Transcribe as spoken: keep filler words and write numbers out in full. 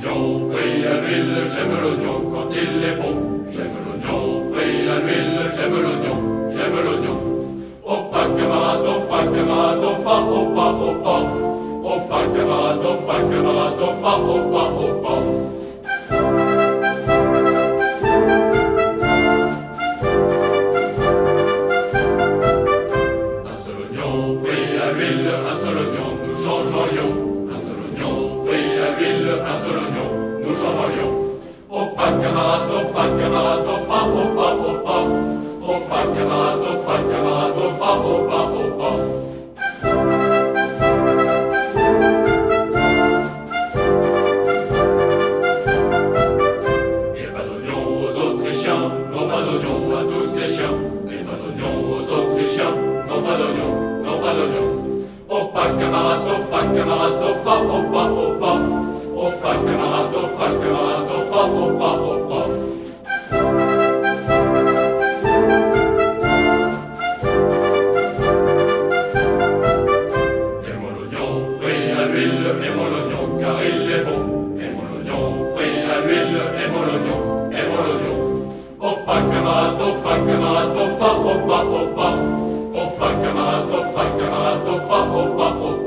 l'oignon frit à l'huile, j'aime l'oignon quand il est bon. J'aime l'oignon frit à l'huile, j'aime l'oignon, j'aime l'oignon. Oh pas camarade, oh pas camarade, oh pas, oh pas, oh pas. Oh pas camarade, oh pas camarade, oh pas, oh pas, oh pas. Un seul oignon frit à l'huile, un seul oignon, nous changeons. Un seul oignon frit à l'huile, un seul oignon, nous changeons. Oh pas camarade, oh pas camarade, oh pas, oh pas, oh pas. Oh pas camarade, oh pas camarade, oh pas, oh pas, oh pas. Et pas d'oignon aux Autrichiens, non pas d'oignon à tous ces chiens. Et pas d'oignon aux Autrichiens, non pas d'oignon, non pas d'oignon. Oh pas camarade, oh pas camarade, oh pas, oh pas, oh pas. Oh pas camarade, oh pas camarade, oh pas, oh pas, oh pas. Et mon oignon frit à l'huile, et mon oignon car il est bon. Et mon oignon frit à l'huile, et mon oignon, et mon oignon. Oh pas camarade, oh pas camarade, oh pas, oh pas, oh pas. Oh pas camarade, oh pas camarade, oh pas, oh pas, oh pas.